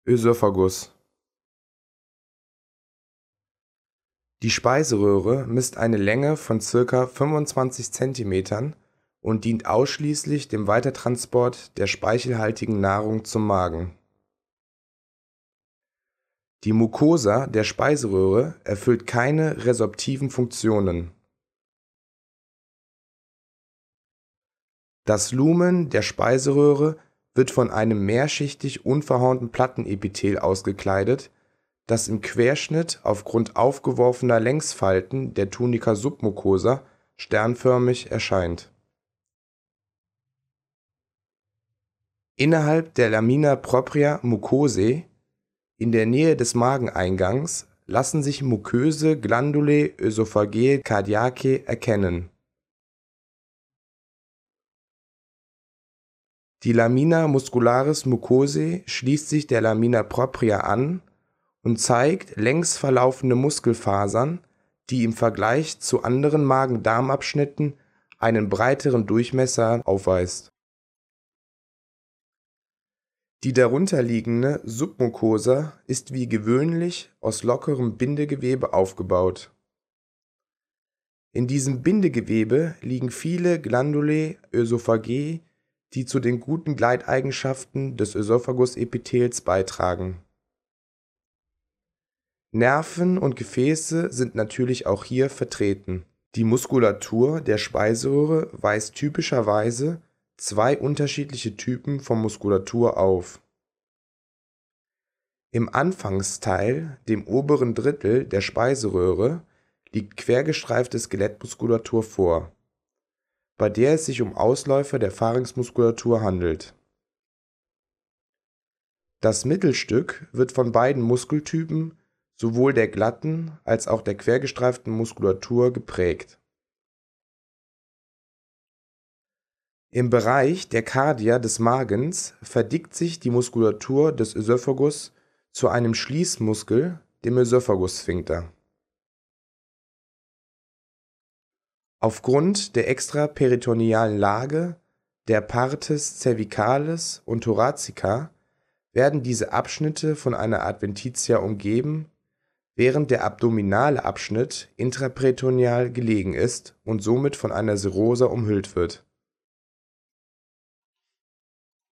Ösophagus. Die Speiseröhre misst eine Länge von ca. 25 cm und dient ausschließlich dem Weitertransport der speichelhaltigen Nahrung zum Magen. Die Mucosa der Speiseröhre erfüllt keine resorptiven Funktionen. Das Lumen der Speiseröhre wird von einem mehrschichtig unverhornten Plattenepithel ausgekleidet, das im Querschnitt aufgrund aufgeworfener Längsfalten der Tunica submucosa sternförmig erscheint. Innerhalb der Lamina propria mucosae, in der Nähe des Mageneingangs, lassen sich muköse Glandulae oesophageae cardiacae erkennen. Die Lamina muscularis mucosae schließt sich der Lamina propria an und zeigt längs verlaufende Muskelfasern, die im Vergleich zu anderen Magen-Darm-Abschnitten einen breiteren Durchmesser aufweist. Die darunterliegende Submucosa ist wie gewöhnlich aus lockerem Bindegewebe aufgebaut. In diesem Bindegewebe liegen viele Glandulae oesophageae, die zu den guten Gleiteigenschaften des Ösophagusepithels beitragen. Nerven und Gefäße sind natürlich auch hier vertreten. Die Muskulatur der Speiseröhre weist typischerweise zwei unterschiedliche Typen von Muskulatur auf. Im Anfangsteil, dem oberen Drittel der Speiseröhre, liegt quergestreifte Skelettmuskulatur vor, bei der es sich um Ausläufer der Pharynxmuskulatur handelt. Das Mittelstück wird von beiden Muskeltypen, sowohl der glatten als auch der quergestreiften Muskulatur, geprägt. Im Bereich der Cardia des Magens verdickt sich die Muskulatur des Ösophagus zu einem Schließmuskel, dem Ösophagussphinkter. Aufgrund der extraperitonealen Lage der Partes cervicalis und thoracica werden diese Abschnitte von einer Adventitia umgeben, während der abdominale Abschnitt intraperitoneal gelegen ist und somit von einer Serosa umhüllt wird